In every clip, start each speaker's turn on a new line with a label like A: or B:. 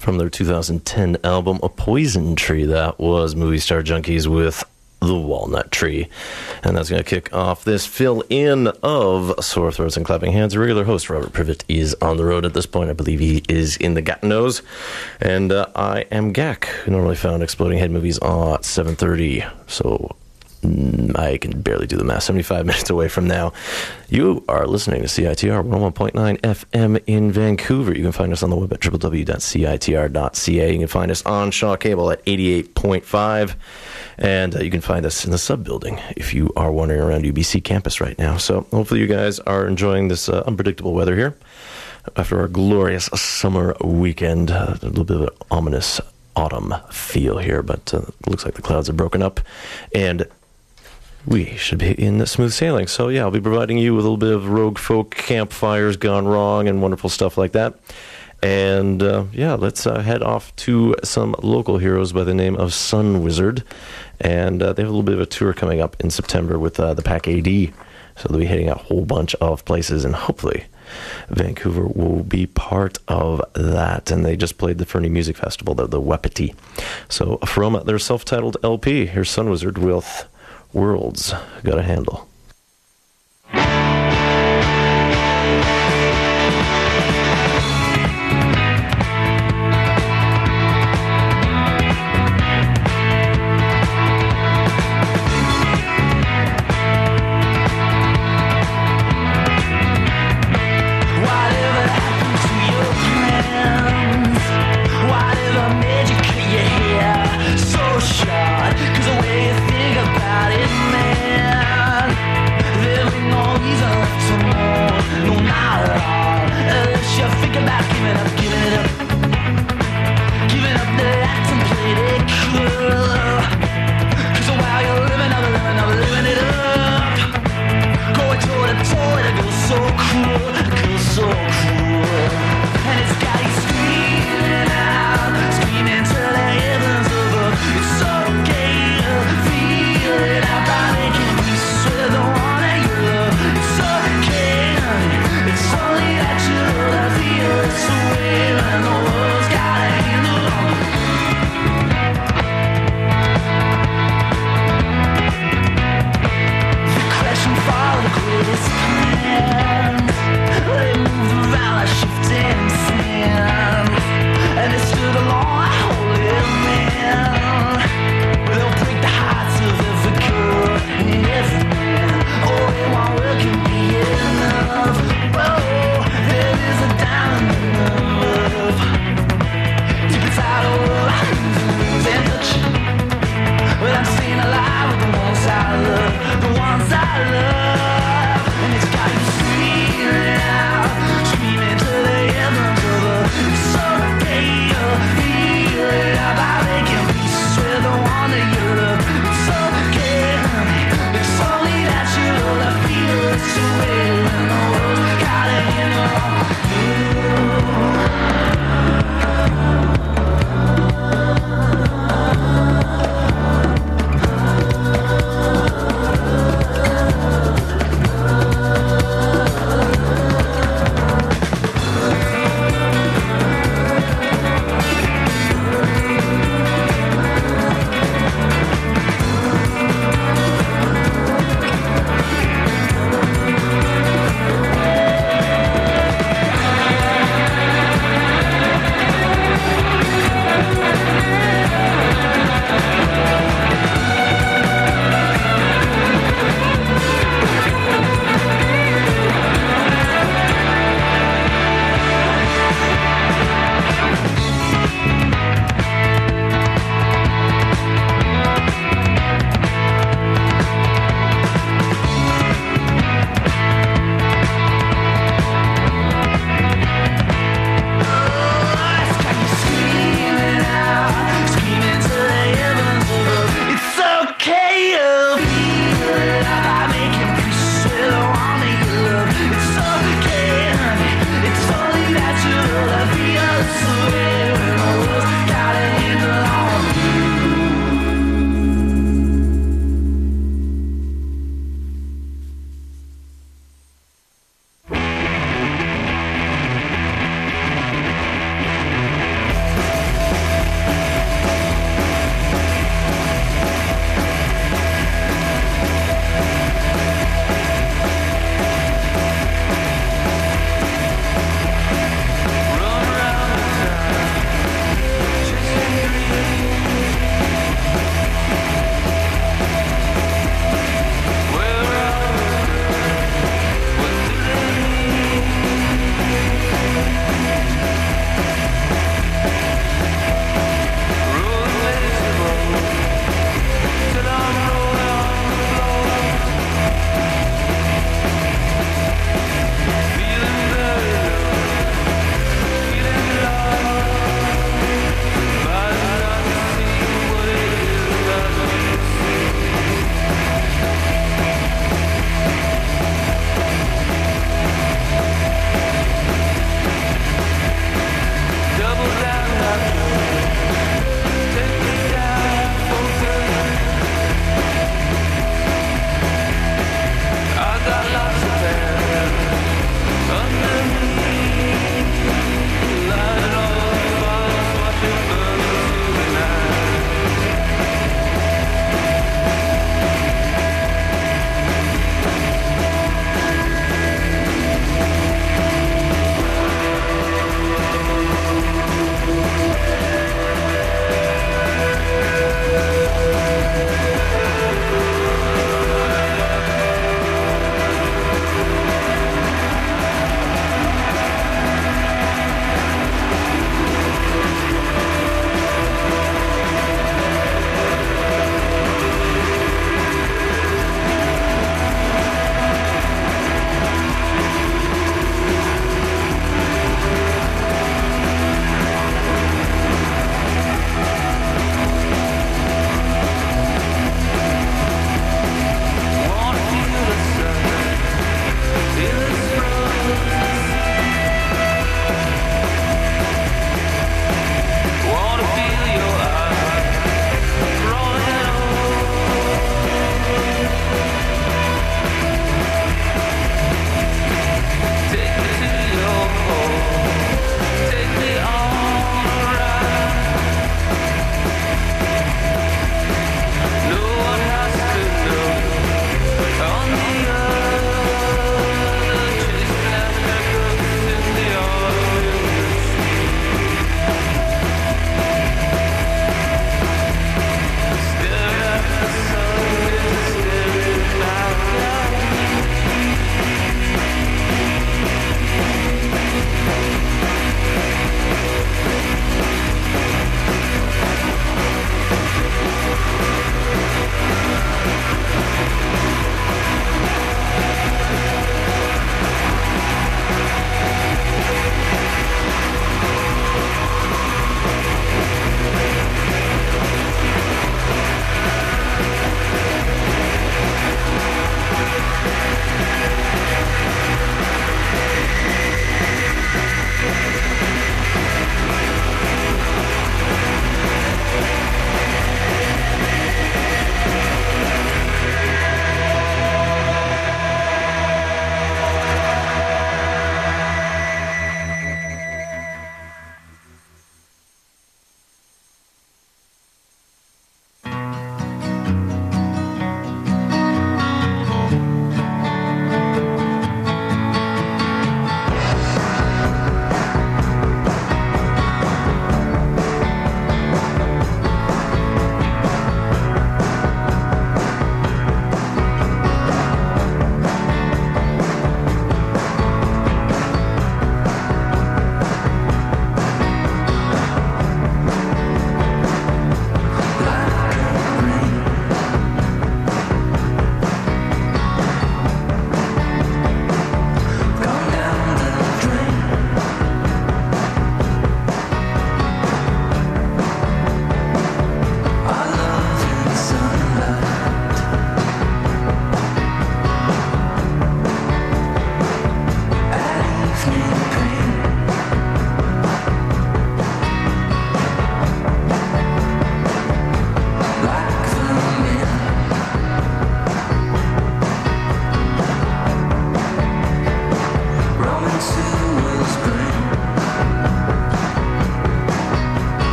A: from their 2010 album A Poison Tree. That was Movie Star Junkies with The Walnut Tree. And that's going to kick off this fill-in of Sore Throats and Clapping Hands. Regular host Robert Privet is on the road at this point. I believe he is in the Gatineaus. And I am Gak, who normally found Exploding Head Movies at 7:30. So I can barely do the math. 75 minutes away from now. You are listening to CITR 101.9 FM in Vancouver. You can find us on the web at www.citr.ca. You can find us on Shaw Cable at 88.5. And you can find us in the sub-building if you are wandering around UBC campus right now. So hopefully you guys are enjoying this unpredictable weather here after our glorious summer weekend. A little bit of an ominous autumn feel here, but it looks like the clouds have broken up. And we should be in smooth sailing. So, yeah, I'll be providing you with a little bit of rogue folk campfires gone wrong and wonderful stuff like that. And, let's head off to some local heroes by the name of Sun Wizard. And they have a little bit of a tour coming up in September with the Pack AD. So they'll be hitting a whole bunch of places, and hopefully Vancouver will be part of that. And they just played the Fernie Music Festival, the Wapiti. So from their self-titled LP, here's Sun Wizard with Worlds Got a Handle.
B: Cause the way you think about it, man,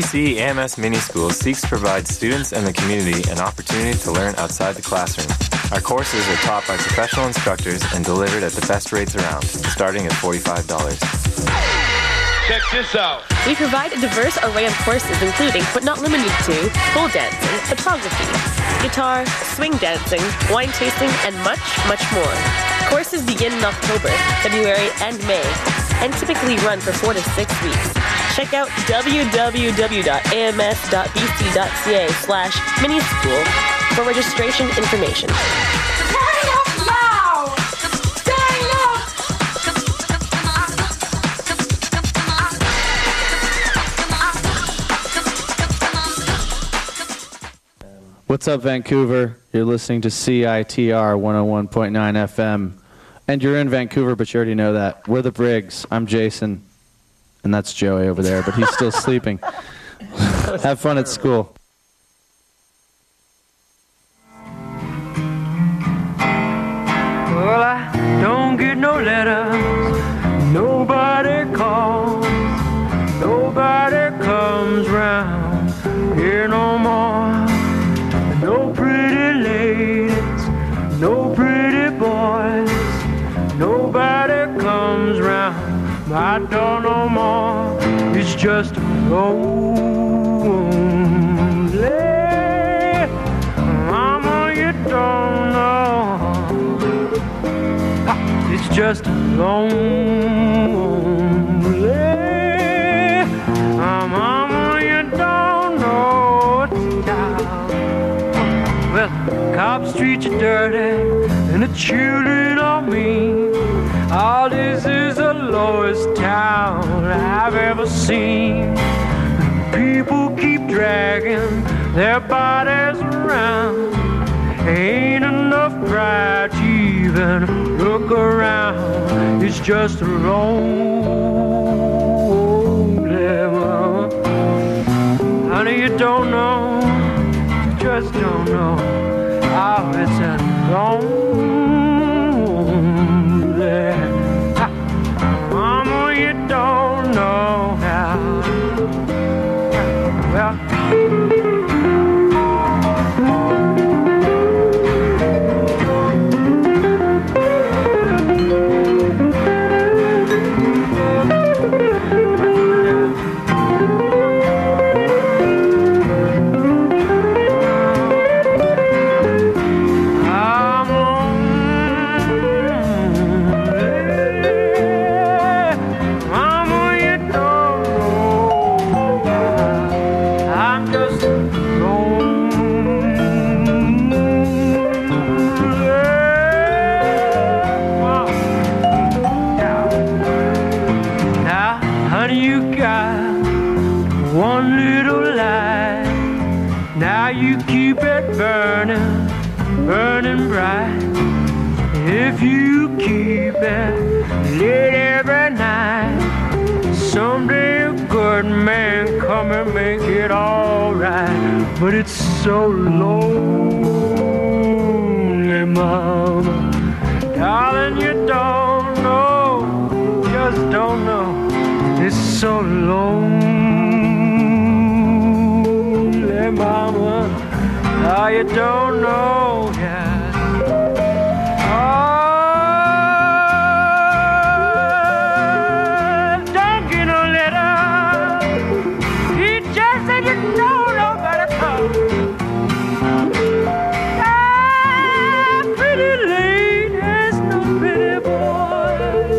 B: CEAMS Mini School seeks to provide students and the community an opportunity to learn outside the classroom. Our courses are taught by professional instructors and delivered at the best rates around, starting at $45.
C: Check this out.
D: We provide a diverse array of courses including, but not limited to, pole dancing, photography, guitar, swing dancing, wine tasting, and much, much more. Courses begin in October, February, and May, and typically run for 4 to 6 weeks. Check out www.ams.bc.ca/minischool for registration information.
E: Turn up loud! Turn up!
F: What's up, Vancouver? You're listening to CITR 101.9 FM. And you're in Vancouver, but you already know that. We're the Briggs. I'm Jason. And that's Joey over there, but he's still sleeping. Have fun at school.
G: Well, I don't get no letters, nobody calls, nobody comes round here no more. No pretty ladies, no pretty boys, nobody comes round my door no more. It's just lonely. Mama, you don't know. It's just lonely. Mama, you don't know. Well, Cobb Street, you're dirty, and the children are mean. All this is the lowest town I've ever seen. People keep dragging their bodies around. Ain't enough pride to even look around. It's just a lonely mama. Honey, you don't know, you just don't know how it's a lonely. Mama, you don't know how. Well, burning bright. If you keep it lit every night, someday a good man come and make it all right. But it's so lonely, mama. Darling, you don't know, just don't know. It's so lonely, mama. Oh, you don't know, yeah. Oh, don't get no letter. He just said you know nobody come. Ah, pretty ladies, no pretty boys.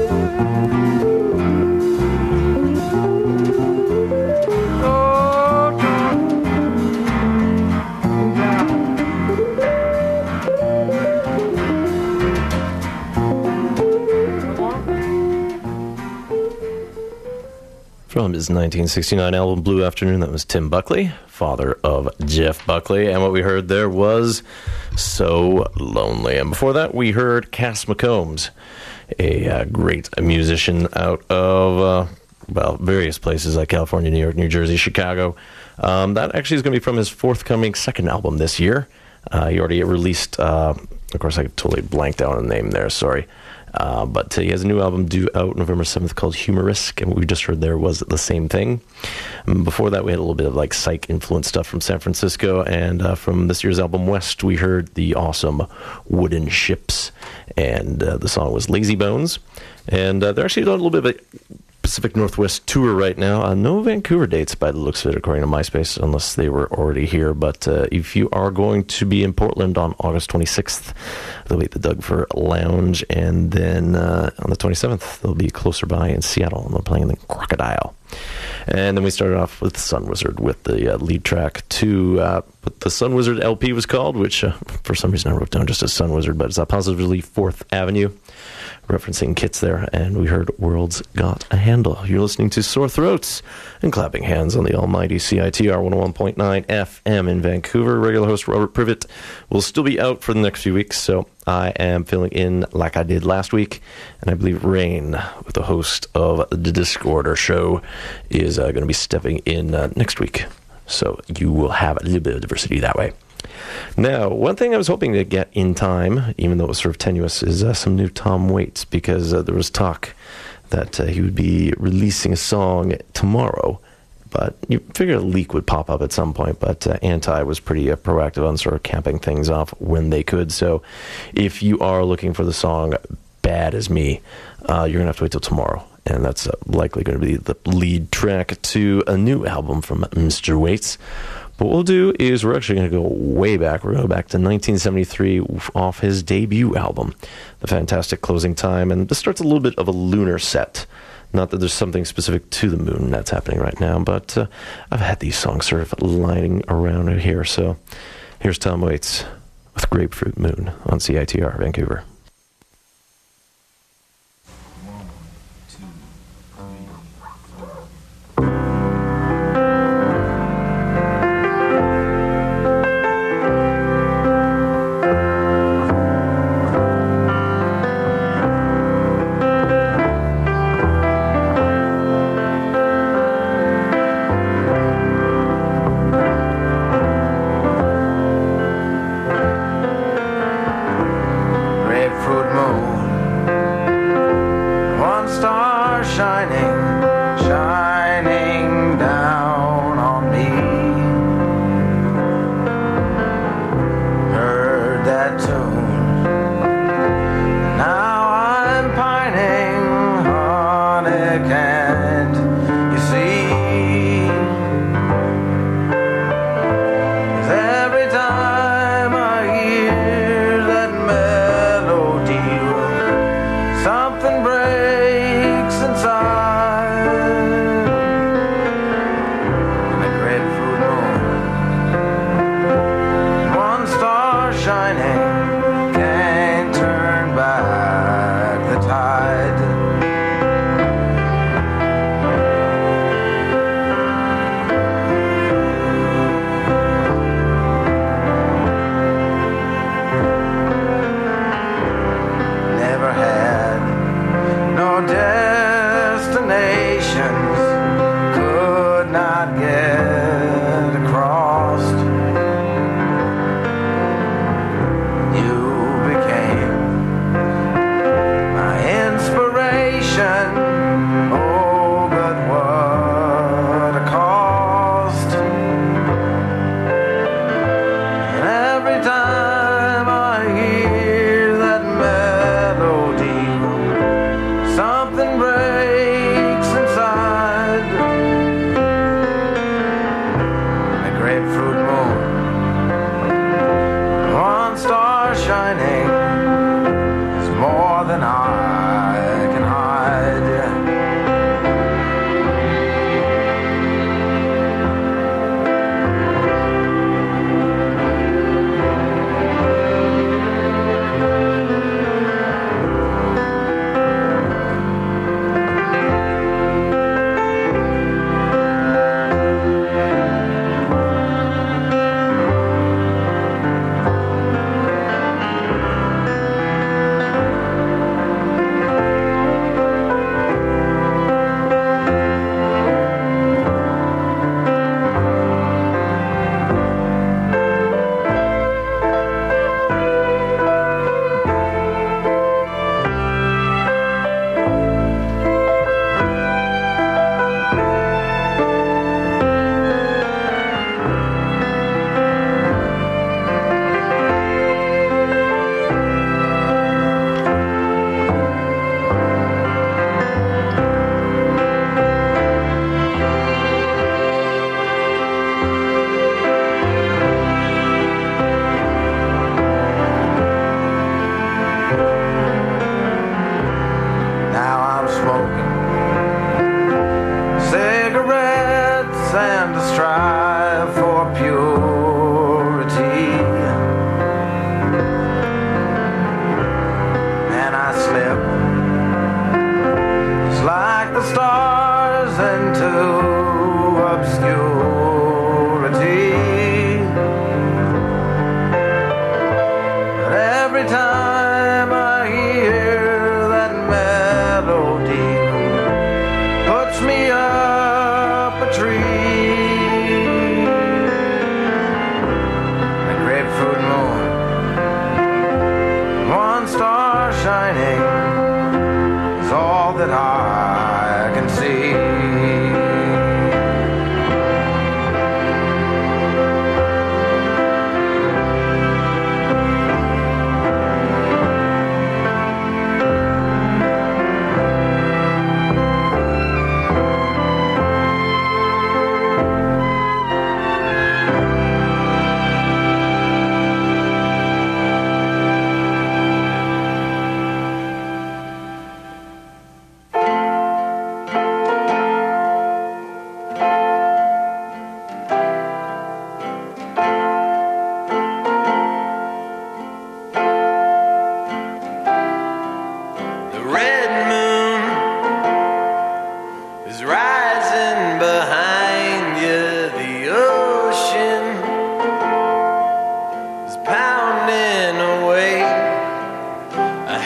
G: Oh, don't.
A: From his 1969 album Blue Afternoon, that was Tim Buckley, father of Jeff Buckley. And what we heard there was So Lonely. And before that, we heard Cass McCombs, a great musician out of, various places like California, New York, New Jersey, Chicago. That actually is going to be from his forthcoming second album this year. He already released, of course, I totally blanked out on the name there, sorry. But he has a new album due out November 7th called Humorisk, and what we just heard there was The Same Thing. And before that, we had a little bit of like psych influence stuff from San Francisco, and from this year's album West, we heard the awesome Wooden Ships, and the song was Lazy Bones. And they're actually doing a little bit of a Pacific Northwest tour right now. No Vancouver dates by the looks of it, according to MySpace, unless they were already here. But if you are going to be in Portland on August 26th, they'll be at the Doug Fir Lounge. And then on the 27th, they'll be closer by in Seattle, and they're playing the Crocodile. And then we started off with Sun Wizard with the lead track to what the Sun Wizard LP was called, which for some reason I wrote down just as Sun Wizard, but it's Positively 4th Avenue, referencing Kits there, and we heard World's Got a Handle. You're listening to Sore Throats and Clapping Hands on the almighty CITR 101.9 FM in Vancouver. Regular host Robert Privet will still be out for the next few weeks, so I am filling in like I did last week, and I believe Rain, with the host of the Discorder show, is going to be stepping in next week. So you will have a little bit of diversity that way. Now, one thing I was hoping to get in time, even though it was sort of tenuous, is some new Tom Waits, because there was talk that he would be releasing a song tomorrow, but you figure a leak would pop up at some point, but Anti was pretty proactive on sort of capping things off when they could. So if you are looking for the song Bad As Me, you're going to have to wait till tomorrow. And that's likely going to be the lead track to a new album from Mr. Waits. But what we'll do is we're actually going to go way back. We're going to go back to 1973 off his debut album, The Fantastic Closing Time. And this starts a little bit of a lunar set. Not that there's something specific to the moon that's happening right now, but I've had these songs sort of lining around here. So here's Tom Waits with Grapefruit Moon on CITR Vancouver.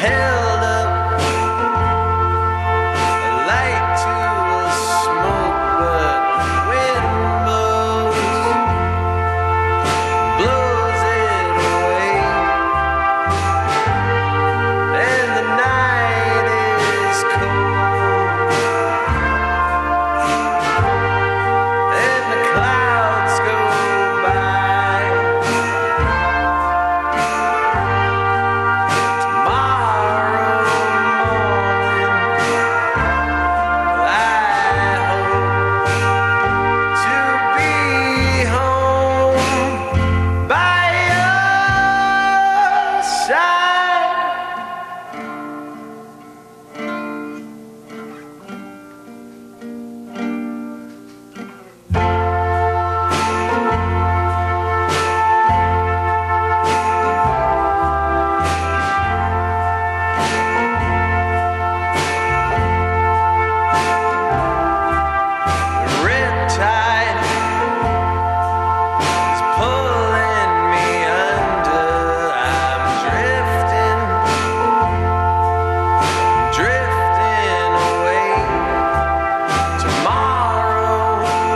H: held up a light to a smoke, but the wind blows it away, and the night is cold, and the clouds go by. Tomorrow morning, I hope to be home by your side. The red tide is pulling me under. I'm drifting away. Tomorrow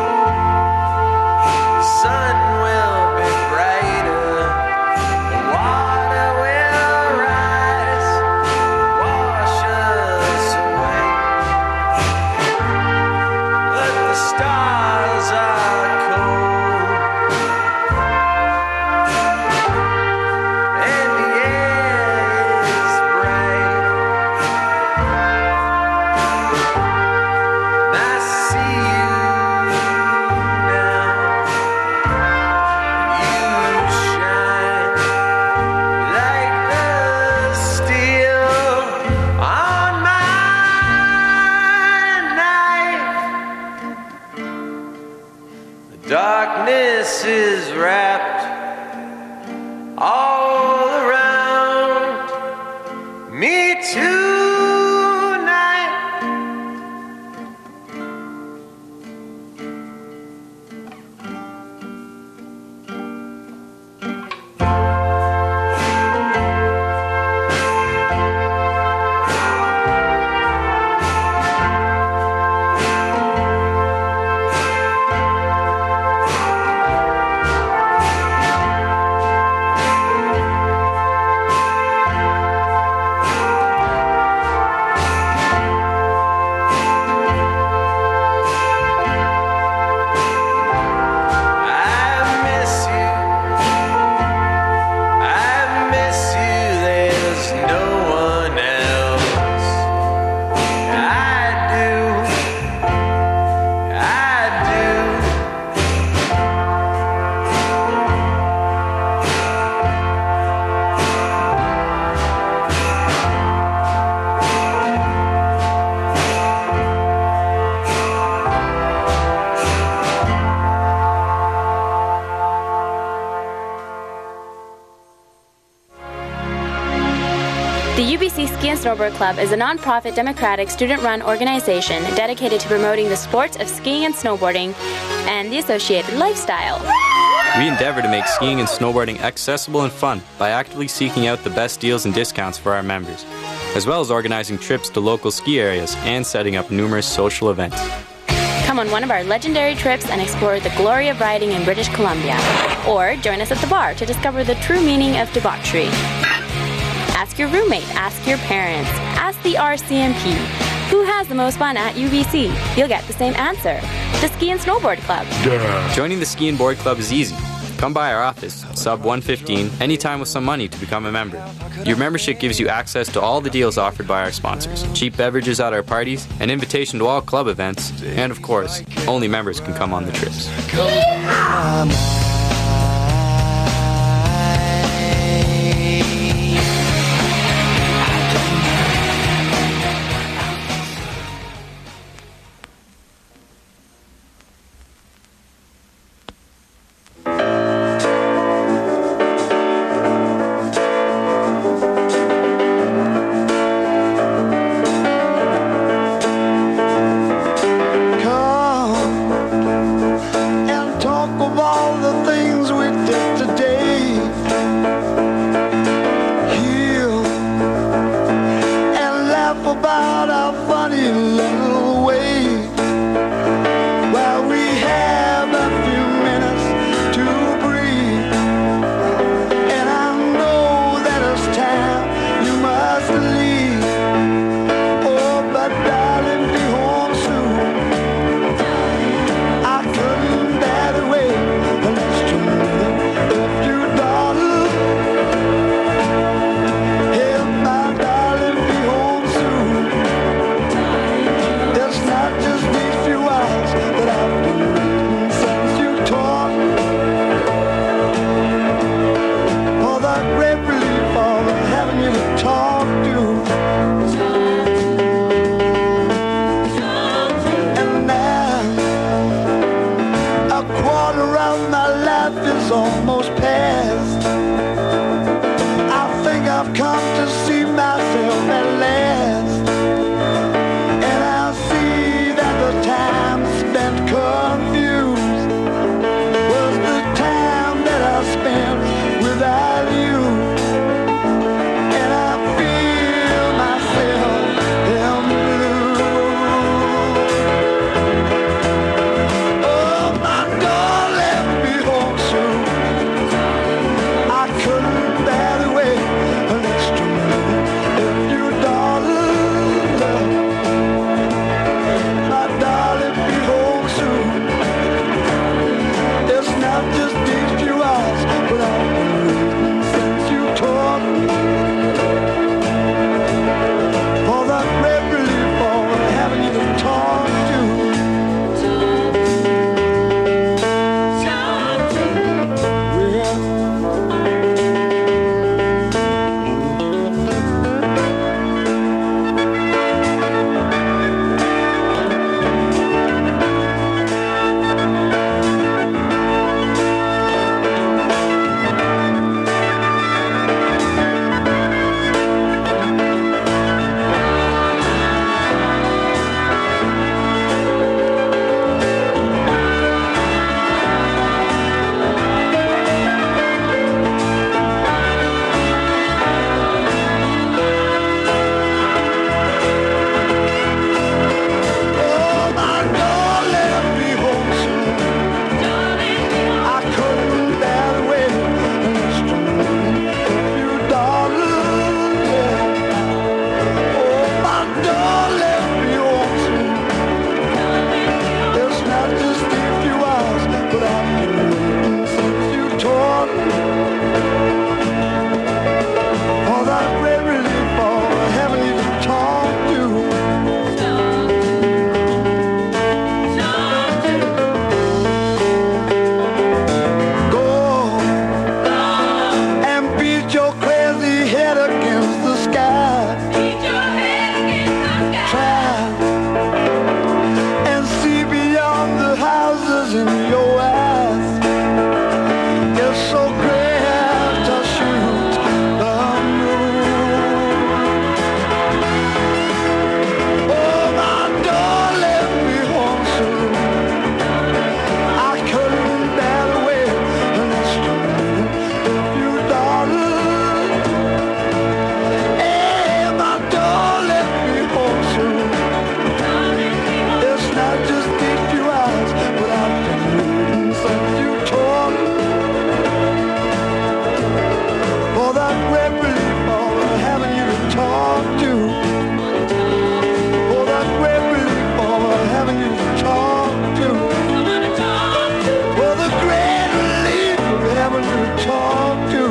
H: the sun will be brighter, the water will rise, wash us away. But the stars are cold, and the air is bright, and I see you now, and you shine like the steel on my knife. The darkness is wrapped all around me tonight.
I: The UBC Ski and Snowboard Club is a non-profit, democratic, student-run organization dedicated to promoting the sports of skiing and snowboarding and the associated lifestyle.
J: We endeavor to make skiing and snowboarding accessible and fun by actively seeking out the best deals and discounts for our members, as well as organizing trips to local ski areas and setting up numerous social events.
I: Come on one of our legendary trips and explore the glory of riding in British Columbia. Or join us at the bar to discover the true meaning of debauchery. Ask your roommate, ask your parents, ask the RCMP. Who has the most fun at UBC? You'll get the same answer. The Ski and Snowboard Club.
J: Joining the Ski and Board Club is easy. Come by our office, sub 115, anytime with some money to become a member. Your membership gives you access to all the deals offered by our sponsors, cheap beverages at our parties, an invitation to all club events, and of course, only members can come on the trips.
H: Come and talk of all the
K: great relief of having you to talk to. Oh, the great relief of having you to talk to. Oh, the great relief of having you to talk to.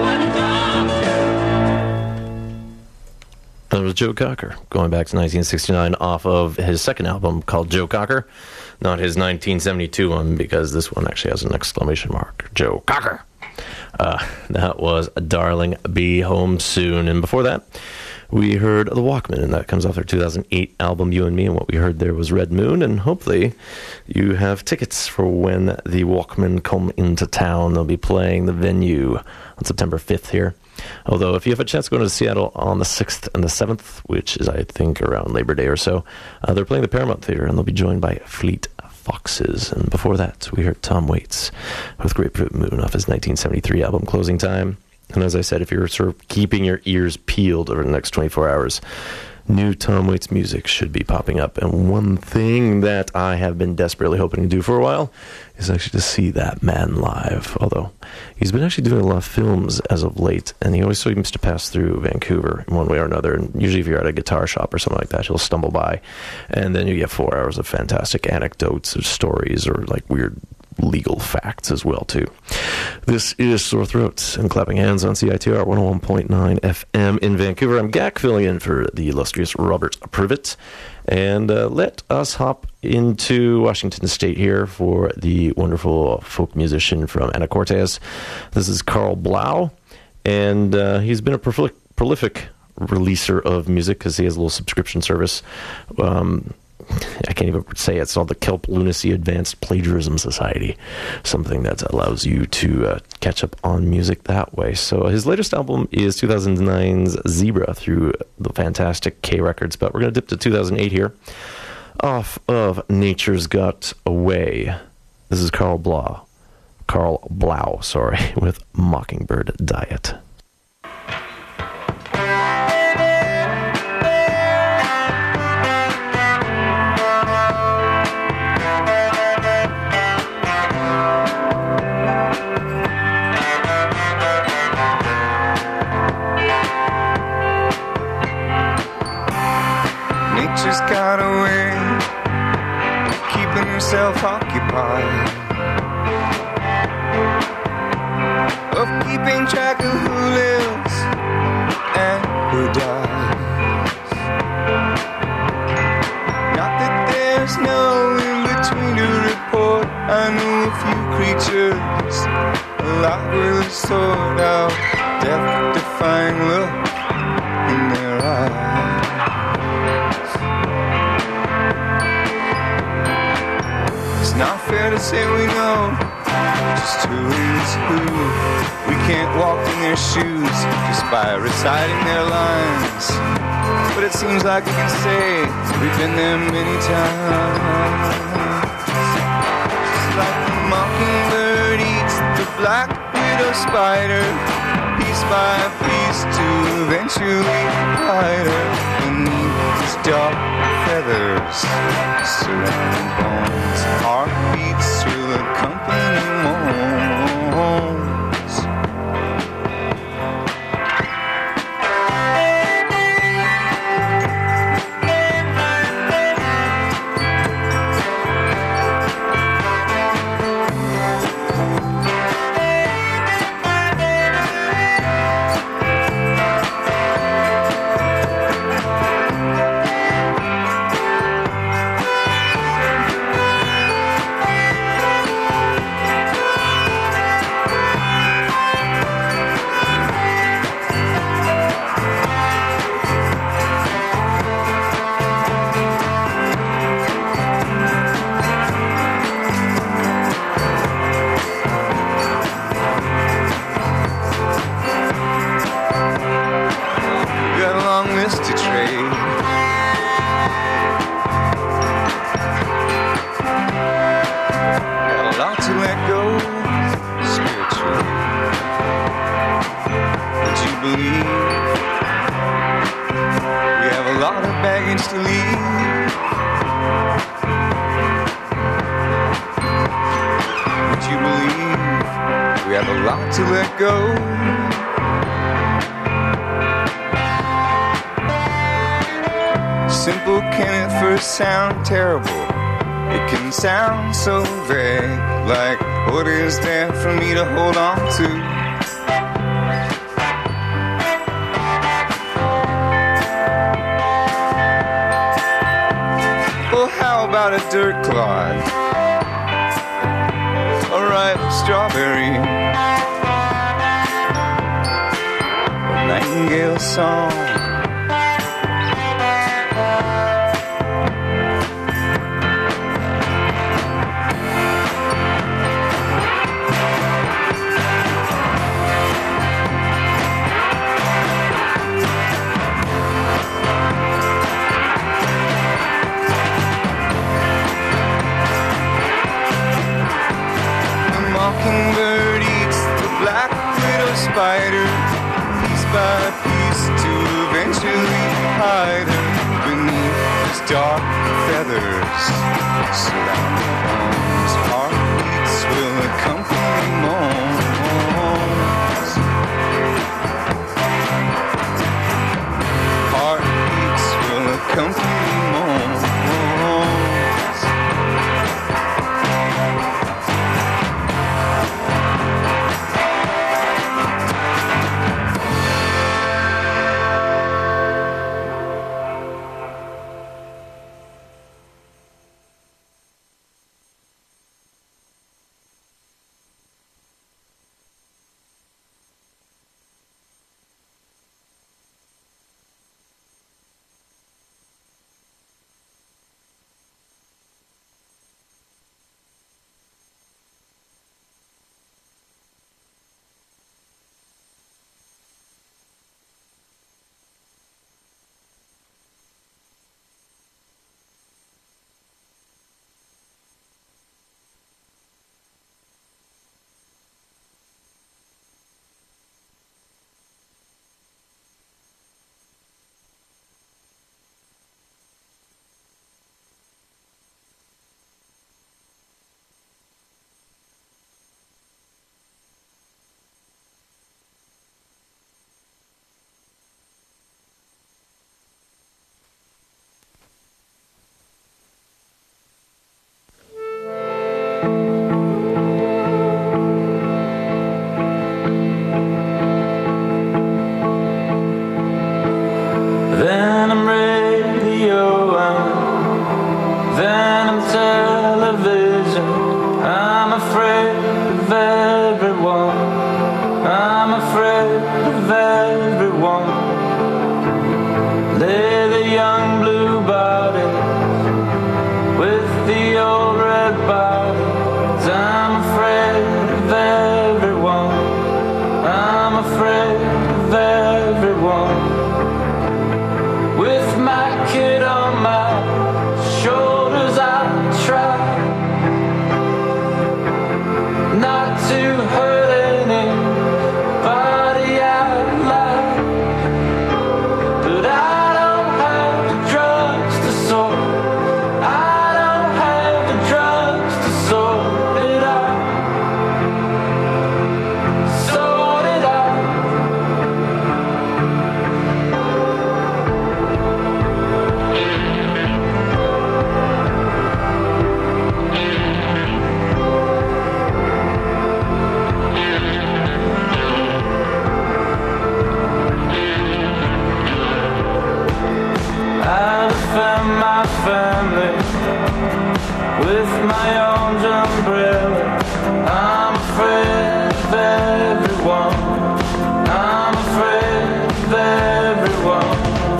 A: That was Joe Cocker, going back to 1969 off of his second album called Joe Cocker, not his 1972 one, because this one actually has an exclamation mark. Joe Cocker. That was Darling, Be Home Soon. And before that, we heard The Walkmen, and that comes off their 2008 album, You and Me, and what we heard there was Red Moon, and hopefully you have tickets for when the Walkmen come into town. They'll be playing the venue on September 5th here. Although, if you have a chance going to Seattle on the 6th and the 7th, which is, I think, around Labor Day or so, they're playing the Paramount Theater, and they'll be joined by Fleet Foxes. And before that, we heard Tom Waits with Grapefruit Moon off his 1973 album, Closing Time. And as I said, if you're sort of keeping your ears peeled over the next 24 hours, new Tom Waits music should be popping up. And one thing that I have been desperately hoping to do for a while is actually to see that man live. Although he's been actually doing a lot of films as of late, and he always seems to pass through Vancouver in one way or another. And usually if you're at a guitar shop or something like that, he'll stumble by, and then you get 4 hours of fantastic anecdotes or stories or like weird legal facts as well too. This is Sore Throats and Clapping Hands on CITR 101.9 FM in Vancouver. I'm Gak, filling in for the illustrious Robert Privet. And let us hop into Washington State here for the wonderful folk musician from Anacortes. This is Carl Blau, and he's been a prolific releaser of music because he has a little subscription service. I can't even say it. It's called the Kelp Lunacy Advanced Plagiarism Society, something that allows you to catch up on music that way. So his latest album is 2009's Zebra through the fantastic K Records, but we're going to dip to 2008 here. Off of Nature's Got Away, this is Carl Blau, with Mockingbird Diet.
L: Nature's got a way of keeping herself occupied, of keeping track of who lives and who dies. Not that there's no in-between to report. I know a few creatures alive with a sort of death-defying look in their eyes. It's not fair to say we know just who is who. We can't walk in their shoes just by reciting their lines, but it seems like we can say we've been there many times. Just like the mockingbird eats the black widow spider, piece by piece to eventually hide her beneath his dark feathers. Surrounding bones, heartbeats will accompany moans. simple can at first sound terrible. It can sound so vague, like what is there for me to hold on to? Well, how about a dirt clod? A ripe strawberry? A nightingale song? Mockingbird eats the black widow spider, piece by piece, to eventually hide her beneath his dark feathers. Surrounding arms, heartbeats will accompany moans. Heartbeats will accompany moans.
M: Venom radio, Venom television. I'm afraid of everyone. I'm afraid of everyone. Lay the young blue bodies with the old red bodies. I'm afraid of everyone. I'm afraid of everyone. With my kid on my shoulders, I try not to hurt anybody I like, but I don't have the drugs to sort. I don't have the drugs to sort it out. Sort it out. I defend my family with my own umbrella. I'm afraid of everyone. I'm afraid of everyone.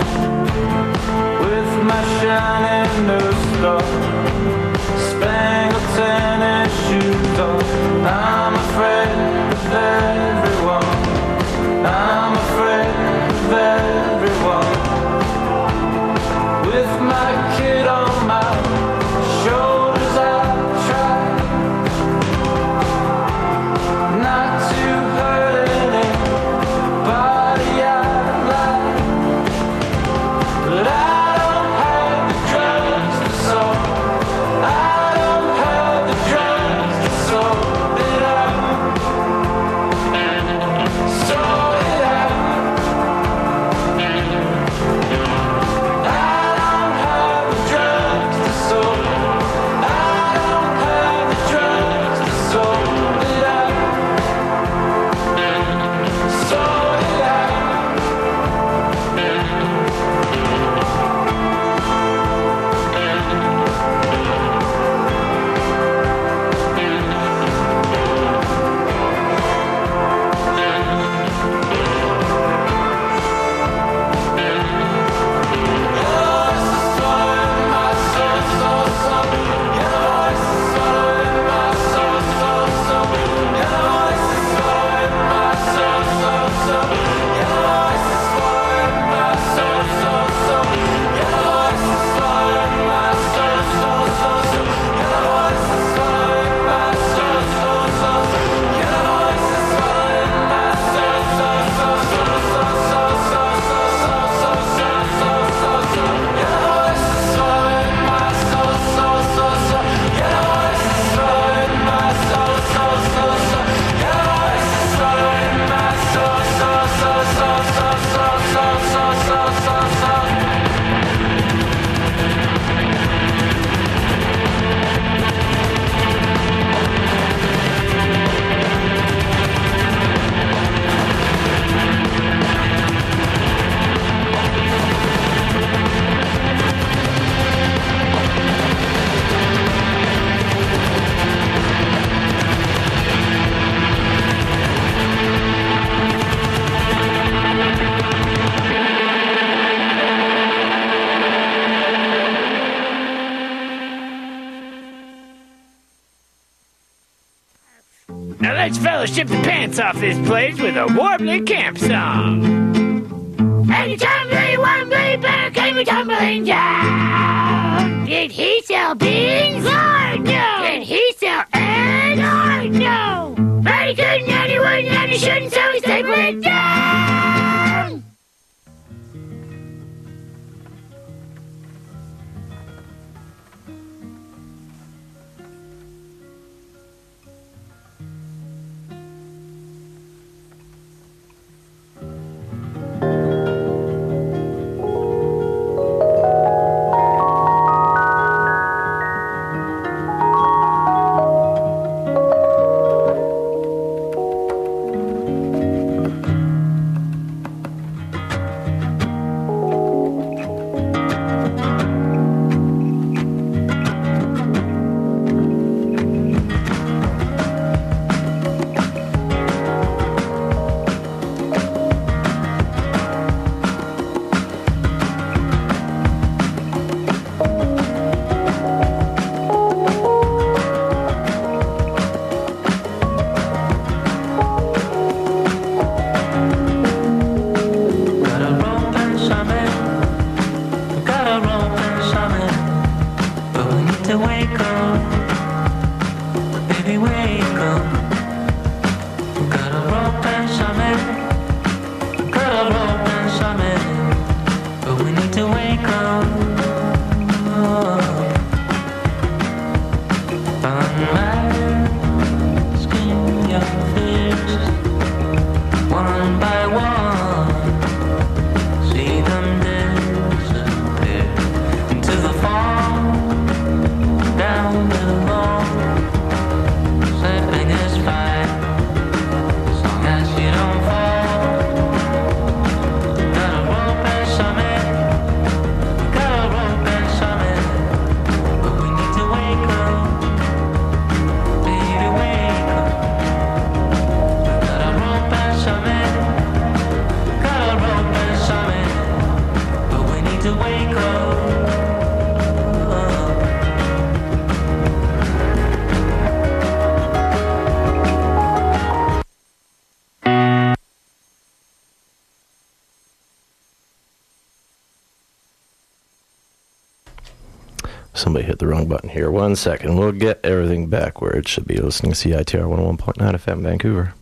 M: With my shining new star, spangled tennis shoes on. I'm afraid of everyone. I'm afraid of everyone. With my kid on my shoulders, I try not to hurt anybody I like, but I don't have the drugs to solve.
N: Let's fellowship the pants off this place with a warbling camp song. And tumbling, wobbly, bear came tumbling down. Did he sell beans? Lord, no. Did he sell eggs? Lord, no. But he couldn't and he wouldn't and he shouldn't, so he stapled it down.
A: Somebody hit the wrong button here. 1 second. We'll get everything back where it should be. Listening to CITR 101.9 FM Vancouver.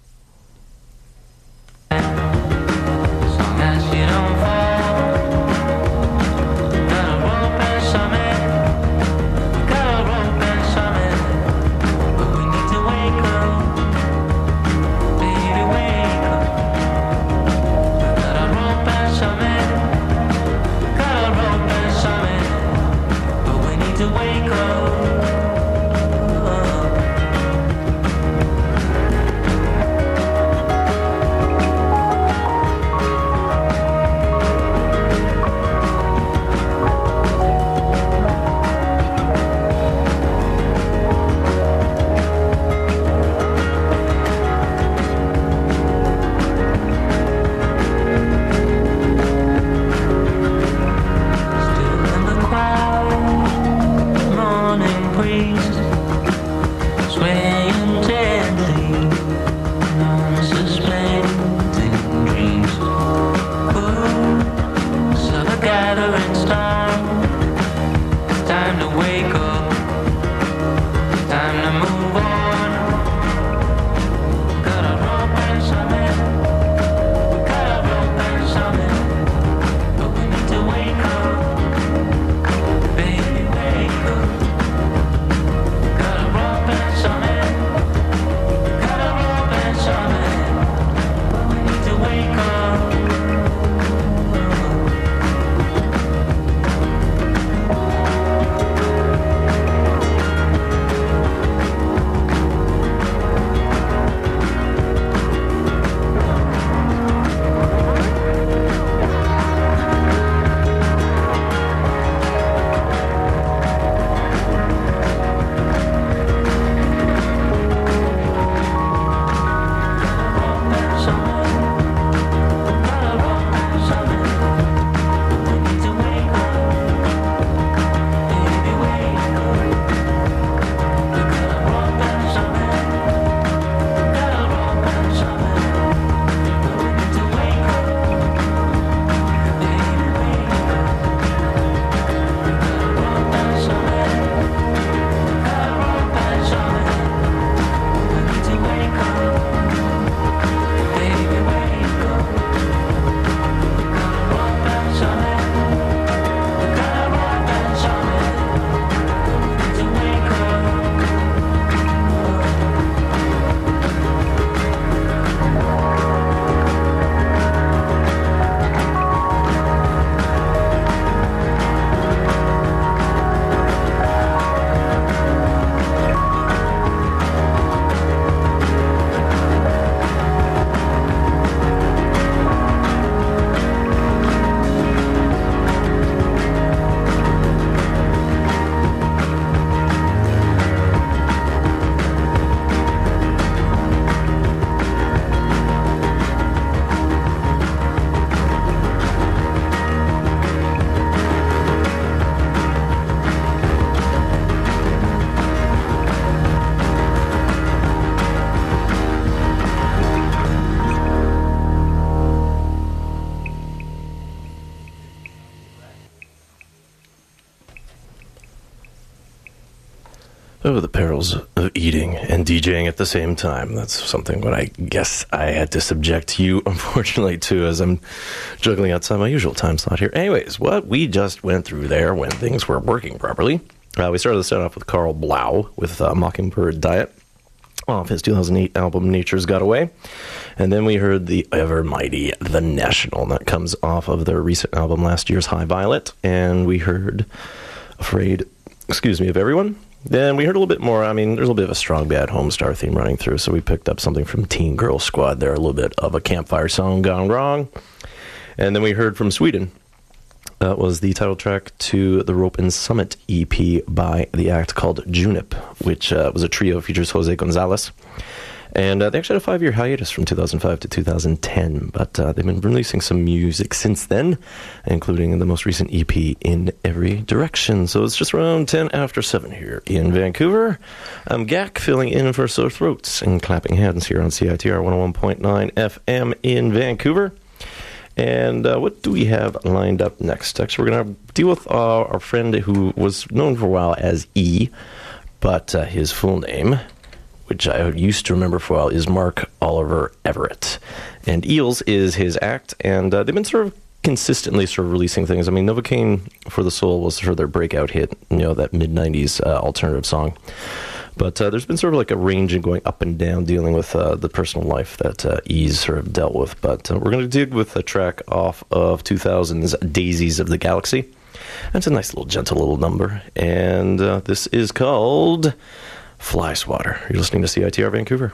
A: Oh, the perils of eating and DJing at the same time. That's something what I guess I had to subject you, unfortunately, to, as I'm juggling outside my usual time slot here. Anyways, what we just went through there when things were working properly. We started the set off with Carl Blau with Mockingbird Diet off his 2008 album Nature's Got Away. And then we heard the ever mighty The National. And that comes off of their recent album last year's High Violet. And we heard Afraid, of Everyone. Then we heard a little bit more. I mean, there's a little bit of a Strong Bad Homestar theme running through, so we picked up something from Teen Girl Squad there, a little bit of a campfire song gone wrong. And then we heard from Sweden. That was the title track to the Rope and Summit EP by the act called Junip, which was a trio, features Jose Gonzalez. And they actually had a 5-year hiatus from 2005 to 2010, but they've been releasing some music since then, including the most recent EP, In Every Direction. So it's just around 10 after 7 here in Vancouver. I'm Gak, filling in for Sore Throats and Clapping Hands here on CITR 101.9 FM in Vancouver. And what do we have lined up next? Actually, we're going to deal with our friend who was known for a while as E, but his full name, which I used to remember for a while, is Mark Oliver Everett. And Eels is his act, and they've been sort of consistently sort of releasing things. I mean, Novocaine for the Soul was sort of their breakout hit, that mid-90s alternative song. But there's been sort of like a range in going up and down, dealing with the personal life that E's sort of dealt with. But we're going to dig with a track off of 2000's Daisies of the Galaxy. That's a nice little, gentle little number. And this is called Fly Swatter. You're listening to CITR Vancouver.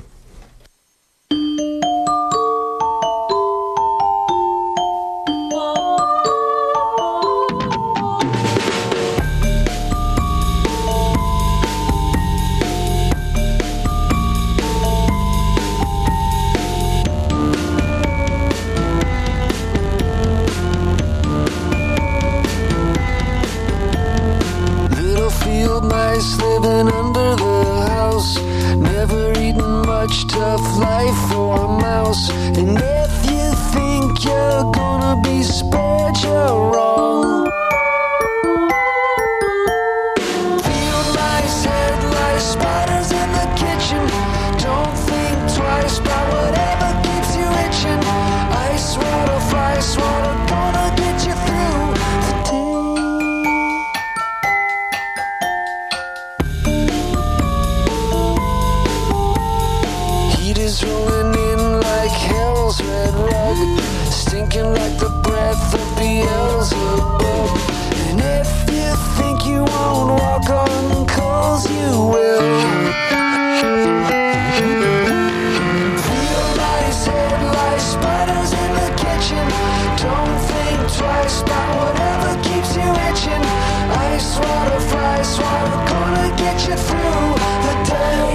K: Living under the house, never eaten much, tough life for a mouse. And if you think you're gonna be spared, you're wrong. Field mice, head lice, spiders in the kitchen. Don't think twice about whatever keeps you itching. Ice water, fly swatter, gonna get you through the day. Rolling in like hell's red rug, stinking like the breath of Beelzebub. And if you think you won't walk on coals, you will. Feel nice, head like spiders in the kitchen. Don't think twice about whatever keeps you itching. Ice water, fly swatter, gonna get you through the day.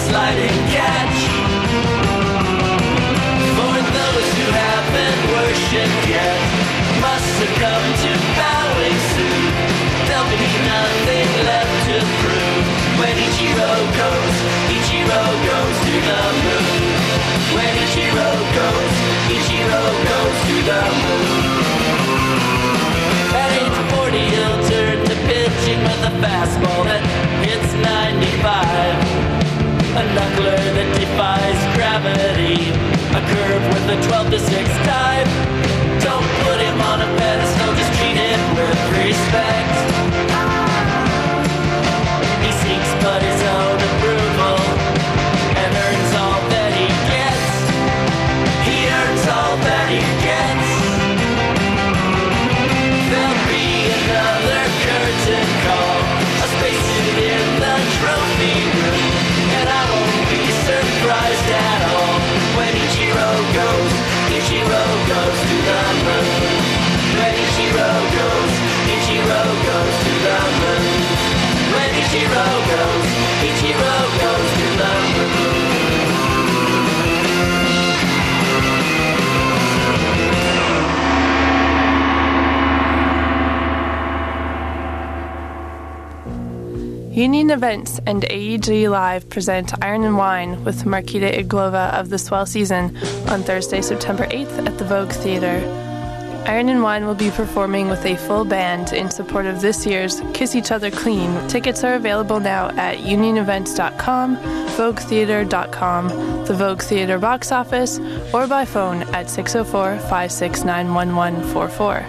K: sliding catch. For those who haven't worshipped yet must succumb to bowing suit. There'll be nothing left to prove when Ichiro goes to the moon. When Ichiro goes to the moon. At age 40 he'll turn to pitching with a fastball that hits 95. A knuckler that defies gravity. A curve with a 12-6 type. Don't put him on a pedestal, just treat him with respect. He seeks but his own approval and earns all that he gets. He earns all that he gets. There'll be another curtain call, a spacesuit in the trophy room, and I won't be surprised at all when Ichiro goes to the moon. When Ichiro goes to the moon. When Ichiro goes to the moon.
O: Union Events and AEG Live present Iron and Wine with Markita Iglova of the Swell Season on Thursday, September 8th at the Vogue Theater. Iron and Wine will be performing with a full band in support of this year's Kiss Each Other Clean. Tickets are available now at unionevents.com, voguetheater.com, the Vogue Theater box office, or by phone at 604-569-1144.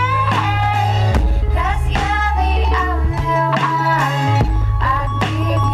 E: Give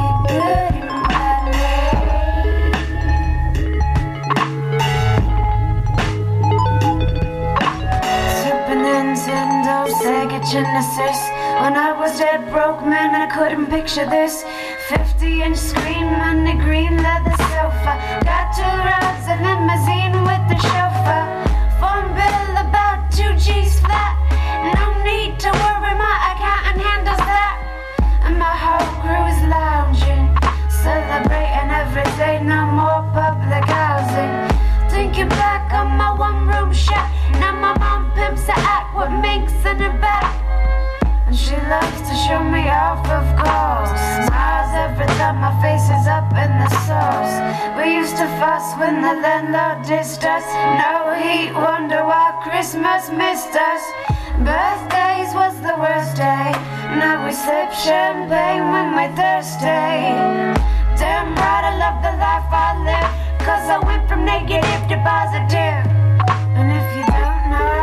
P: Genesis. When I was dead broke, man, I couldn't picture this. 50-inch screen and a green leather sofa. Got 2 rides, a limousine with the chauffeur. Phone bill about 2 G's flat. No need to worry, my accountant handles that. And my whole crew is lounging, celebrating every day, no more public housing. Thinking back on my one-room shack, now my mom pimps the act with minks in her back. And she loves to show me off, of course. Smiles every time my face is up in the sauce. We used to fuss when the landlord dissed us. No heat, wonder why Christmas missed us. Birthdays was the worst day. Now we sip champagne when we're thirsty. Damn right I love the life I live, 'cause I went from negative to positive. And if you don't know,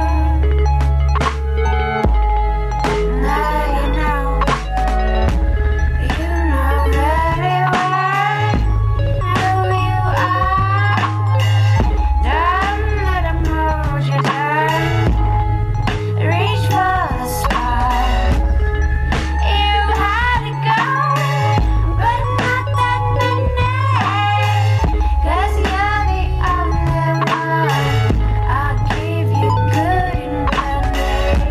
P: now you know. You know very well who you are. Don't let 'em hold you down. Reach for the stars. You had to go, but not that many. 'Cause you're the only one I'll give you good and plenty.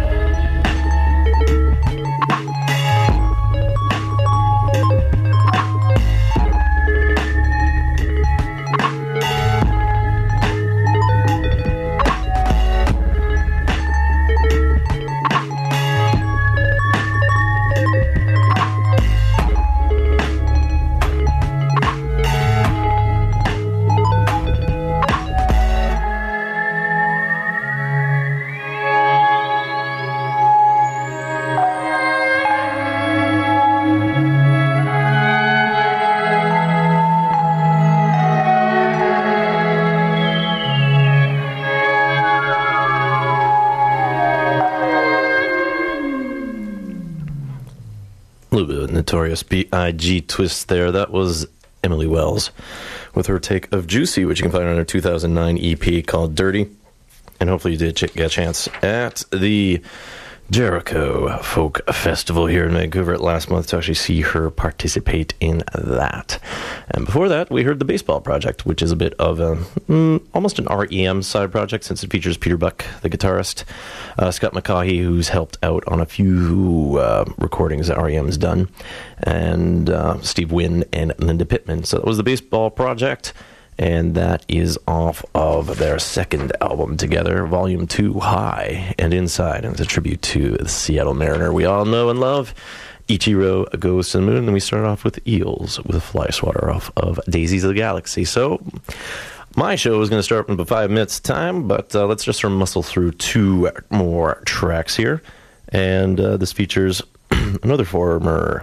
A: A little bit of Notorious B.I.G. twist there. That was Emily Wells with her take of Juicy, which you can find on her 2009 EP called Dirty. And hopefully you did get a chance at the Jericho Folk Festival here in Vancouver last month to actually see her participate in that. And before that, we heard The Baseball Project, which is a bit of almost an REM side project since it features Peter Buck, the guitarist, Scott McCaughey, who's helped out on a few recordings that REM's done, and Steve Wynn and Linda Pittman. So that was The Baseball Project, and that is off of their second album together, Volume 2, High and Inside, and it's a tribute to the Seattle Mariner we all know and love. Ichiro Goes to the Moon, and we start off with Eels with Fly Swatter off of Daisies of the Galaxy. So my show is going to start in about 5 minutes time, but let's just sort of muscle through 2 more tracks here. And this features another former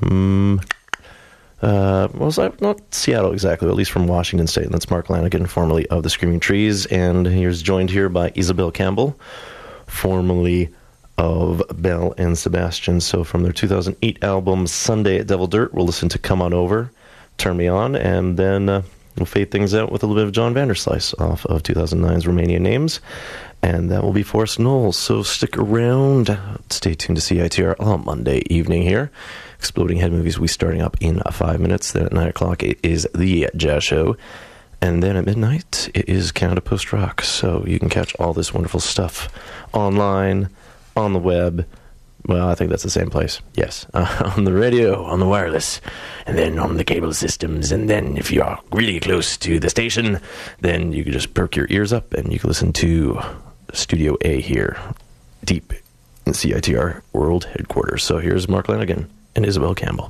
A: not Seattle exactly, but at least from Washington State, and that's Mark Lanigan, formerly of the Screaming Trees, and he's joined here by Isabel Campbell, formerly of Belle and Sebastian. So from their 2008 album Sunday at Devil Dirt, we'll listen to Come On Over, Turn Me On, and then we'll fade things out with a little bit of John Vanderslice off of 2009's Romanian Names, and that will be Forrest Knowles. So stick around, stay tuned to CITR on Monday evening here. Exploding Head Movies will be starting up in 5 minutes. Then at 9 o'clock it is the Jazz Show, and then at midnight it is Canada Post Rock. So you can catch all this wonderful stuff online, on the web. Well, I think that's the same place. Yes, on the radio, on the wireless, and then on the cable systems. And then if you're really close to the station, then you can just perk your ears up and you can listen to Studio A here, deep in CITR World Headquarters. So here's Mark Lanigan and Isabel Campbell.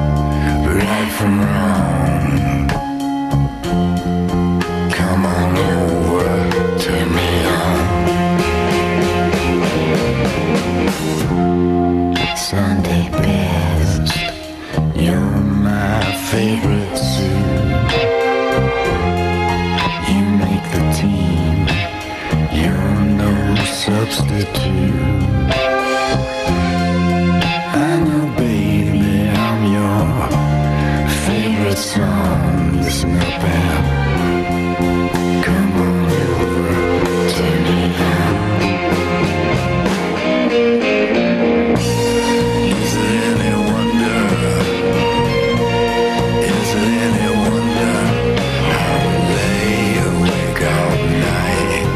K: From wrong. Come on over. It's on this map. Come on over to me now. Is it any wonder? Is it any wonder how we lay awake all night?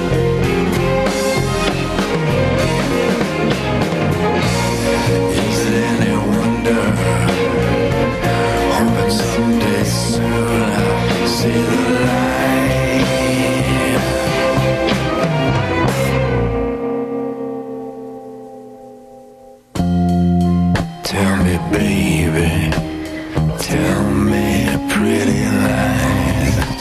K: Is it any wonder? Hoping someday soon I'll see the light. Tell me, baby, tell me pretty lies.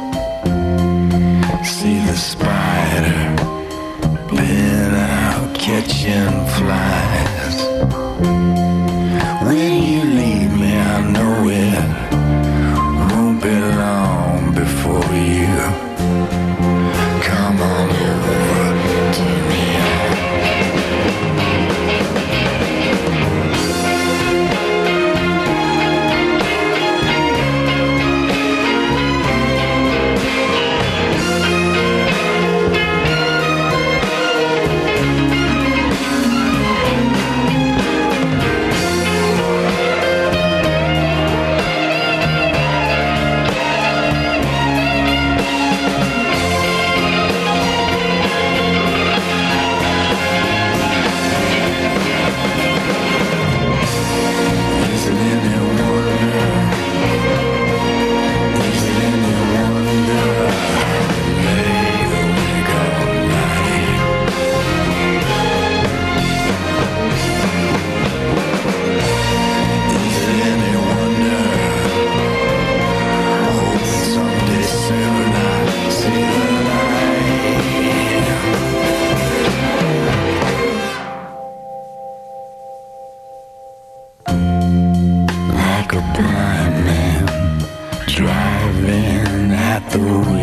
K: See the spider been out catching flies. When you leave me, I know it won't be long before you come on over to me. Like a blind man driving at the